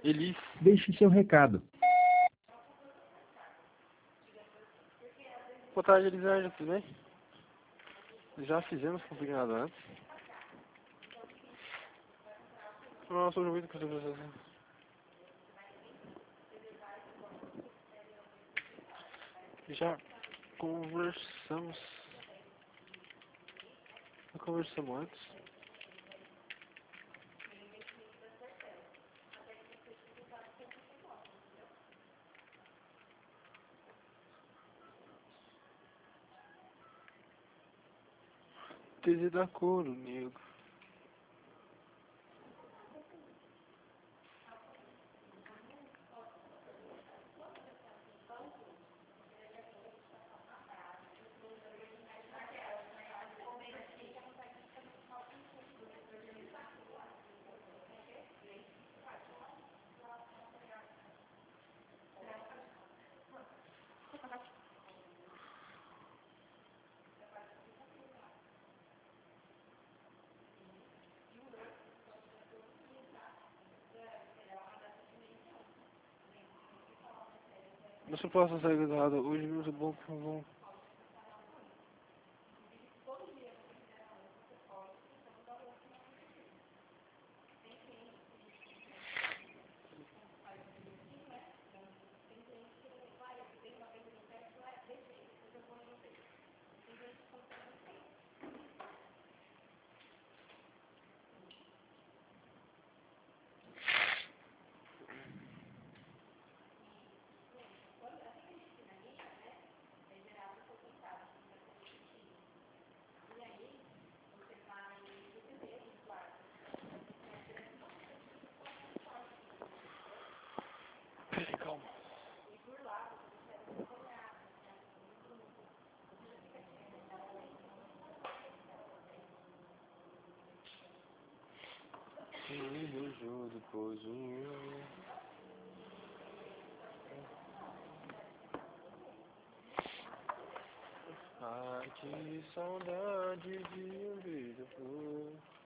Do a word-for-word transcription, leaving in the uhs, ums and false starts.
Elis. Deixe seu recado. Boa tarde, Elisângela, tudo bem? Já fizemos complicado antes. Nossa, eu muito que você precisa fazer. Já conversamos. Já conversamos antes. T Z da Coro, nego. Não posso sair errado. Hoje muito bom que bom. Peraí, calma. Eu juro depois um. Ai, que saudade de um beijo.